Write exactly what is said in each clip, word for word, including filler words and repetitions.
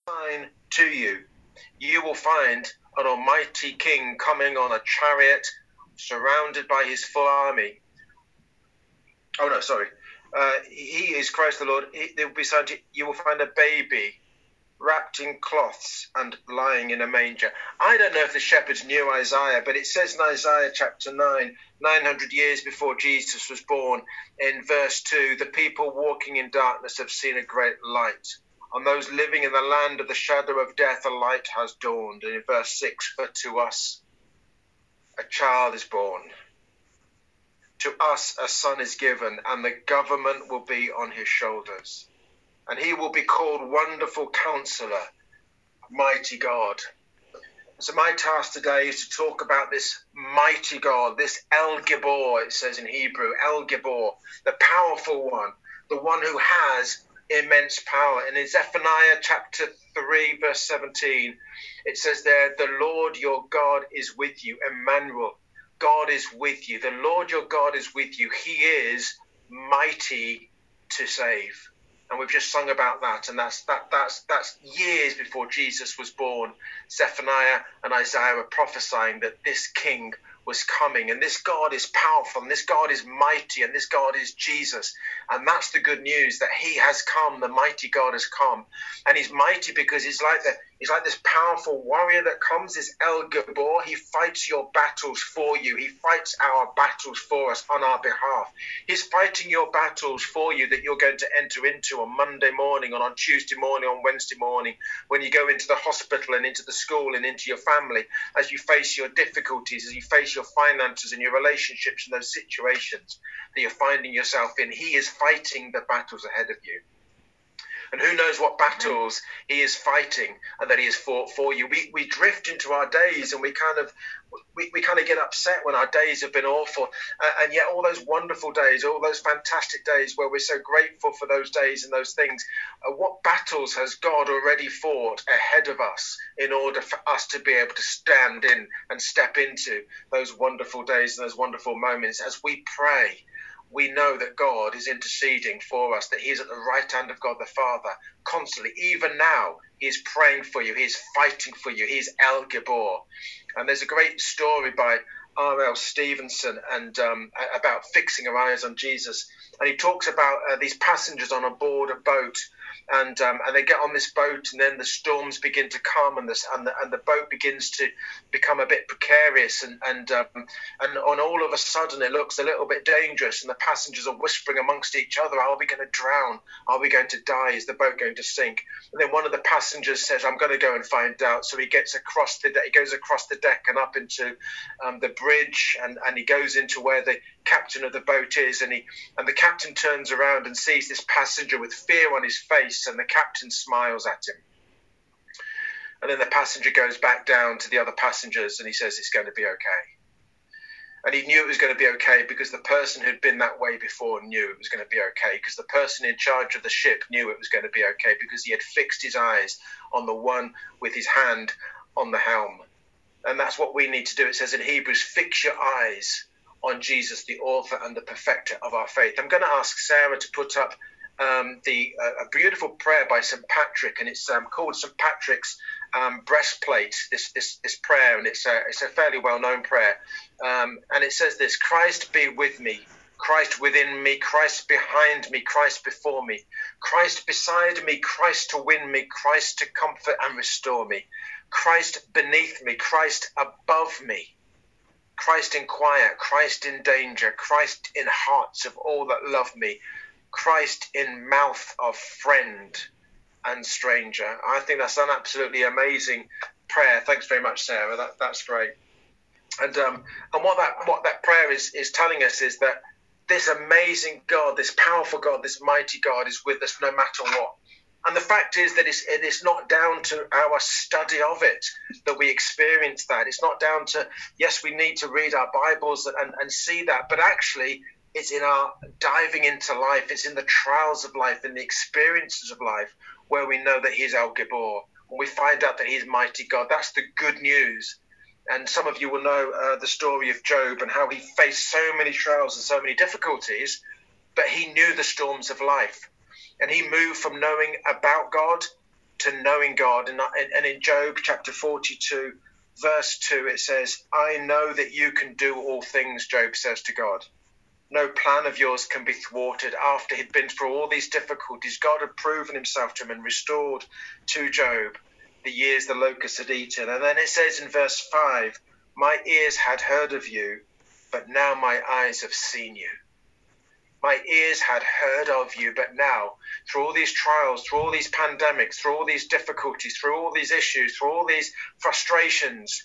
sign to you. You will find an almighty king coming on a chariot, surrounded by his full army. Oh no, sorry. Uh, he is Christ the Lord. He, there will be signed to, you will find a baby wrapped in cloths and lying in a manger. I don't know if the shepherds knew Isaiah, but it says in Isaiah chapter nine, nine hundred years before Jesus was born, in verse two, the people walking in darkness have seen a great light. On those living in the land of the shadow of death, a light has dawned. And in verse six, for to us a child is born. To us a son is given, and the government will be on his shoulders. And he will be called Wonderful Counselor, Mighty God. So my task today is to talk about this mighty God, this El Gibor, it says in Hebrew, El Gibor, the powerful one, the one who has immense power. And in Zephaniah chapter three, verse seventeen, it says there, the Lord your God is with you, Emmanuel. God is with you. The Lord your God is with you. He is mighty to save. And we've just sung about that, and that's that that's that's years before Jesus was born. Zephaniah and Isaiah were prophesying that this king was coming, and this God is powerful, and this God is mighty, and this God is Jesus. And that's the good news, that he has come, the mighty God has come. And he's mighty because he's like the he's like this powerful warrior that comes, this El Gibor. He fights your battles for you. He fights our battles for us on our behalf. He's fighting your battles for you that you're going to enter into on Monday morning, and on Tuesday morning, on Wednesday morning, when you go into the hospital and into the school and into your family, as you face your difficulties, as you face your finances and your relationships and those situations that you're finding yourself in. He is fighting the battles ahead of you. And who knows what battles he is fighting and that he has fought for you. We we drift into our days, and we kind of we, we kind of get upset when our days have been awful. Uh, and yet all those wonderful days, all those fantastic days where we're so grateful for those days and those things, uh, what battles has God already fought ahead of us in order for us to be able to stand in and step into those wonderful days and those wonderful moments as we pray? We know that God is interceding for us, that he is at the right hand of God the Father constantly. Even now, he is praying for you. He is fighting for you. He is El Gibor. And there's a great story by R L Stevenson and um, about fixing our eyes on Jesus. And he talks about uh, these passengers on a board a boat, and um, and they get on this boat, and then the storms begin to come, and, this, and, the, and the boat begins to become a bit precarious, and and um, and on all of a sudden it looks a little bit dangerous, and the passengers are whispering amongst each other, are we going to drown? Are we going to die? Is the boat going to sink? And then one of the passengers says, I'm going to go and find out. So he gets across the he goes across the deck and up into um, the bridge, and, and he goes into where the captain of the boat is, and he and the captain turns around and sees this passenger with fear on his face, and the captain smiles at him. And then the passenger goes back down to the other passengers, and he says it's going to be okay. And he knew it was going to be okay because the person who'd been that way before knew it was going to be okay, because the person in charge of the ship knew it was going to be okay, because he had fixed his eyes on the one with his hand on the helm. And that's what we need to do. It says in Hebrews, fix your eyes on Jesus, the author and the perfecter of our faith. I'm going to ask Sarah to put up um, the uh, a beautiful prayer by Saint Patrick, and it's um, called Saint Patrick's um, breastplate. This this this prayer, and it's a it's a fairly well known prayer. Um, and it says this: Christ be with me, Christ within me, Christ behind me, Christ before me, Christ beside me, Christ to win me, Christ to comfort and restore me, Christ beneath me, Christ above me, Christ in quiet, Christ in danger, Christ in hearts of all that love me, Christ in mouth of friend and stranger. I think that's an absolutely amazing prayer. Thanks very much, Sarah. That, that's great. And um, and what that what that prayer is is telling us is that this amazing God, this powerful God, this mighty God is with us no matter what. And the fact is that it's, it is not down to our study of it that we experience that. It's not down to, yes, we need to read our Bibles and, and see that, but actually it's in our diving into life. It's in the trials of life, in the experiences of life, where we know that he's El Gibor. When we find out that he's mighty God, that's the good news. And some of you will know uh, the story of Job and how he faced so many trials and so many difficulties, but he knew the storms of life. And he moved from knowing about God to knowing God. And, and in Job chapter forty-two, verse two, it says, I know that you can do all things, Job says to God. No plan of yours can be thwarted. After he'd been through all these difficulties, God had proven himself to him and restored to Job the years the locusts had eaten. And then it says in verse five, my ears had heard of you, but now my eyes have seen you. My ears had heard of you, but now, through all these trials, through all these pandemics, through all these difficulties, through all these issues, through all these frustrations,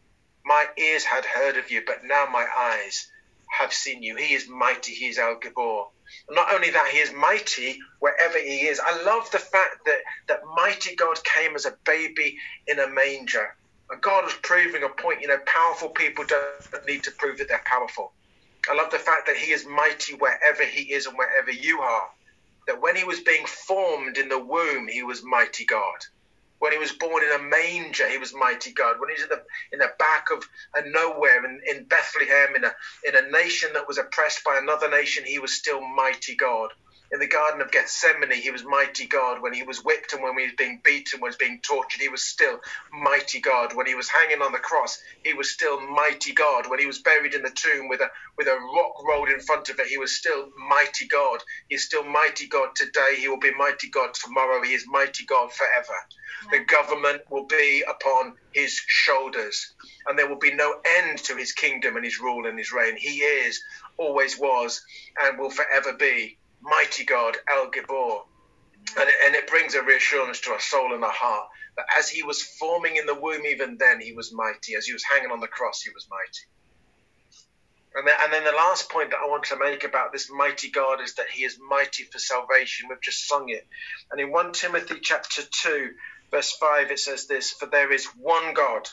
my ears had heard of you, but now my eyes have seen you. He is mighty. He is El Gibor. Not only that, he is mighty wherever he is. I love the fact that, that mighty God came as a baby in a manger. And God was proving a point. You know, powerful people don't need to prove that they're powerful. I love the fact that he is mighty wherever he is and wherever you are. That when he was being formed in the womb, he was mighty God. When he was born in a manger, he was mighty God. When he was in the, in the back of a nowhere in, in Bethlehem, in a, in a nation that was oppressed by another nation, he was still mighty God. In the Garden of Gethsemane, he was mighty God. When he was whipped and when he was being beaten, was being tortured, he was still mighty God. When he was hanging on the cross, he was still mighty God. When he was buried in the tomb with a with a rock rolled in front of it, he was still mighty God. He is still mighty God today. He will be mighty God tomorrow. He is mighty God forever. The government will be upon his shoulders, and there will be no end to his kingdom and his rule and his reign. He is, always was, and will forever be mighty God, El Gibor. And it, and it brings a reassurance to our soul and our heart that as he was forming in the womb, even then he was mighty. As he was hanging on the cross, he was mighty. And then, and then the last point that I want to make about this mighty God is that he is mighty for salvation. We've just sung it. And in First Timothy chapter two, verse five, it says this, for there is one God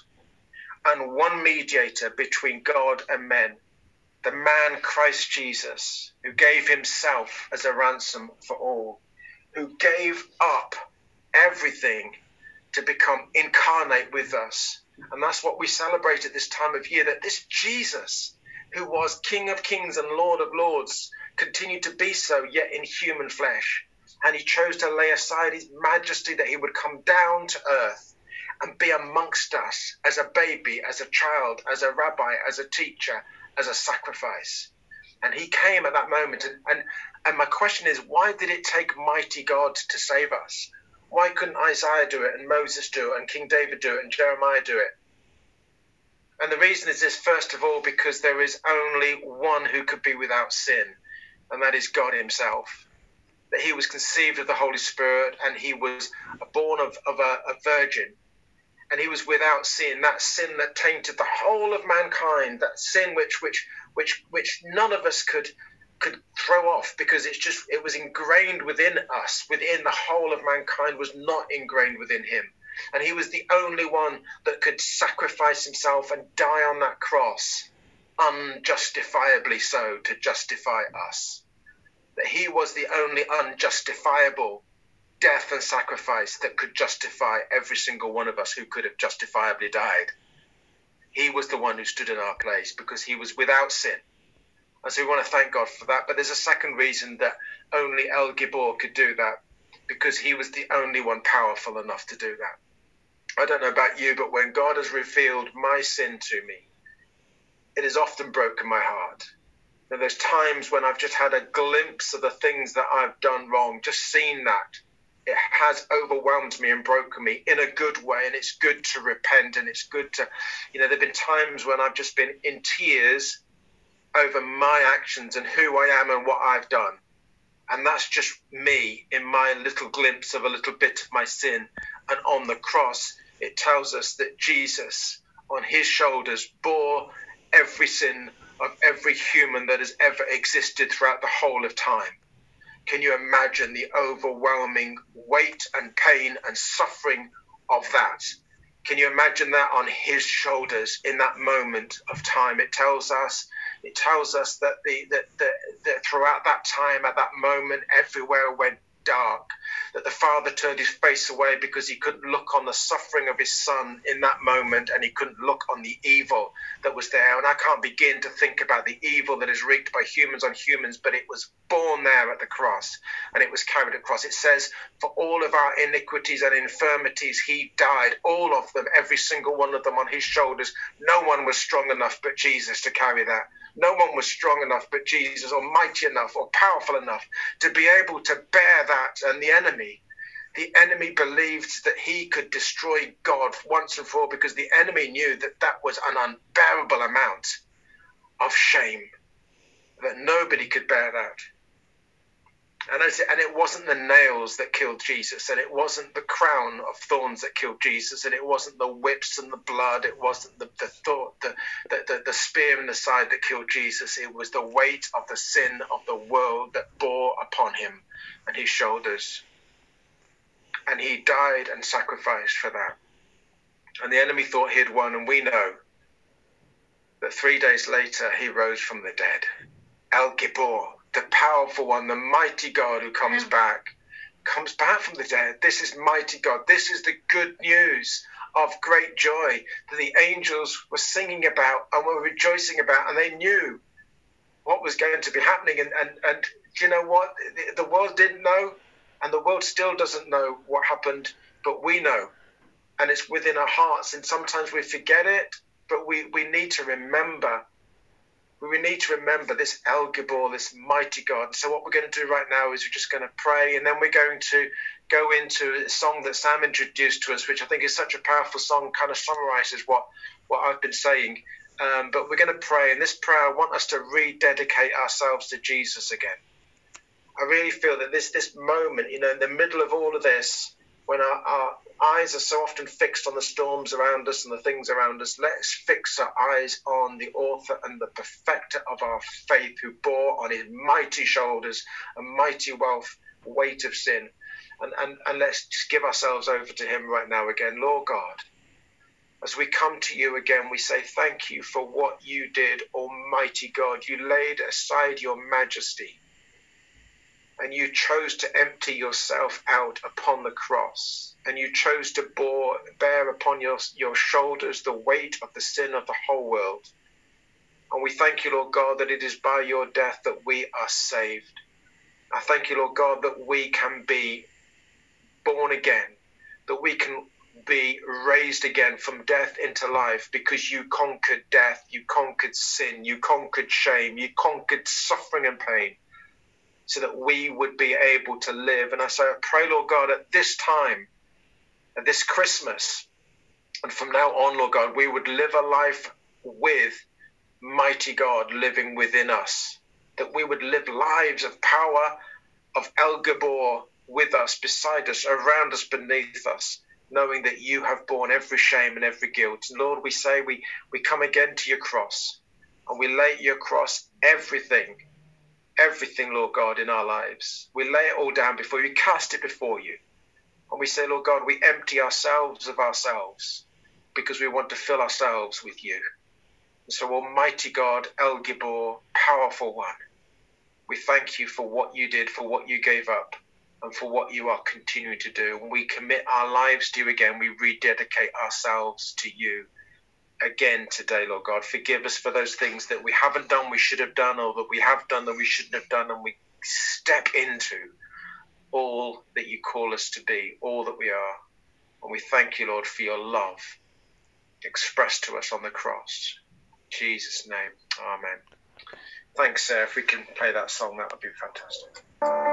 and one mediator between God and men, the man Christ Jesus, who gave himself as a ransom for all, who gave up everything to become incarnate with us. And that's what we celebrate at this time of year, that this Jesus, who was King of Kings and Lord of Lords, continued to be so, yet in human flesh. And he chose to lay aside his majesty, that he would come down to earth and be amongst us as a baby, as a child, as a rabbi, as a teacher, as a sacrifice. And he came at that moment. And, and, and my question is, why did it take mighty God to save us? Why couldn't Isaiah do it and Moses do it and King David do it and Jeremiah do it? And the reason is this, first of all, because there is only one who could be without sin, and that is God himself. That he was conceived of the Holy Spirit and he was born of, of a, a virgin. And he was without sin, that sin that tainted the whole of mankind, that sin which which which which none of us could could throw off, because it's just it was ingrained within us, within the whole of mankind, was not ingrained within him. And he was the only one that could sacrifice himself and die on that cross, unjustifiably so, to justify us. That he was the only unjustifiable death and sacrifice that could justify every single one of us who could have justifiably died. He was the one who stood in our place because he was without sin. And so we want to thank God for that. But there's a second reason that only El Gibor could do that, because he was the only one powerful enough to do that. I don't know about you, but when God has revealed my sin to me, it has often broken my heart. And there's times when I've just had a glimpse of the things that I've done wrong, just seen that. It has overwhelmed me and broken me in a good way, and it's good to repent, and it's good to, you know, there have been times when I've just been in tears over my actions and who I am and what I've done. And that's just me in my little glimpse of a little bit of my sin. And on the cross, it tells us that Jesus, on his shoulders, bore every sin of every human that has ever existed throughout the whole of time. Can you imagine the overwhelming weight and pain and suffering of that? Can you imagine that on his shoulders in that moment of time? It tells us, it tells us that the that, that, that throughout that time, at that moment, everywhere went dark. that the Father turned his face away because he couldn't look on the suffering of his Son in that moment, and he couldn't look on the evil that was there. And I can't begin to think about the evil that is wreaked by humans on humans, but it was borne there at the cross, and it was carried across. It says, for all of our iniquities and infirmities, he died, all of them, every single one of them on his shoulders. No one was strong enough but Jesus to carry that. No one was strong enough but Jesus, or mighty enough or powerful enough to be able to bear that. And the enemy, the enemy believed that he could destroy God once and for all, because the enemy knew that that was an unbearable amount of shame, that nobody could bear that. And, as it, and it wasn't the nails that killed Jesus, and it wasn't the crown of thorns that killed Jesus, and it wasn't the whips and the blood, it wasn't the the, thought, the, the, the, the spear in the side that killed Jesus. It was the weight of the sin of the world that bore upon him and his shoulders. And he died and sacrificed for that. And the enemy thought he had won, and we know that three days later he rose from the dead. El Gibor, the powerful one, the mighty God who comes back, comes back from the dead. This is mighty God. This is the good news of great joy that the angels were singing about and were rejoicing about, and they knew what was going to be happening. And, and, and do you know what? The, the world didn't know, and the world still doesn't know what happened, but we know. And it's within our hearts, and sometimes we forget it, but we, we need to remember. We need to remember this El Gibor, this mighty God. So what we're going to do right now is we're just going to pray, and then we're going to go into a song that Sam introduced to us, which I think is such a powerful song, kind of summarizes what, what I've been saying. Um, but we're going to pray, and this prayer, I want us to rededicate ourselves to Jesus again. I really feel that this this moment, you know, in the middle of all of this, when our, our eyes are so often fixed on the storms around us and the things around us, let's fix our eyes on the author and the perfecter of our faith, who bore on his mighty shoulders a mighty wealth, weight of sin. And, and, and let's just give ourselves over to him right now again. Lord God, as we come to you again, we say thank you for what you did, Almighty God. You laid aside your majesty, and you chose to empty yourself out upon the cross, and you chose to bore, bear upon your, your shoulders the weight of the sin of the whole world. And we thank you, Lord God, that it is by your death that we are saved. I thank you, Lord God, that we can be born again, that we can be raised again from death into life, because you conquered death, you conquered sin, you conquered shame, you conquered suffering and pain, so that we would be able to live. And I say, I pray, Lord God, at this time, at this Christmas, and from now on, Lord God, we would live a life with mighty God living within us, that we would live lives of power, of El Gibor with us, beside us, around us, beneath us, knowing that you have borne every shame and every guilt. And Lord, we say we, we come again to your cross, and we lay at your cross everything, everything, Lord God, in our lives. We lay it all down before you, cast it before you. And we say, Lord God, we empty ourselves of ourselves, because we want to fill ourselves with you. And so, Almighty God, El Gibor, powerful one, we thank you for what you did, for what you gave up, and for what you are continuing to do. And we commit our lives to you again. We rededicate ourselves to you again today, Lord God. Forgive us for those things that we haven't done, we should have done, or that we have done that we shouldn't have done. And we step into all that you call us to be, all that we are. And we thank you, Lord, for your love expressed to us on the cross. In Jesus' name, amen. Thanks, Sarah. If we can play that song, that would be fantastic.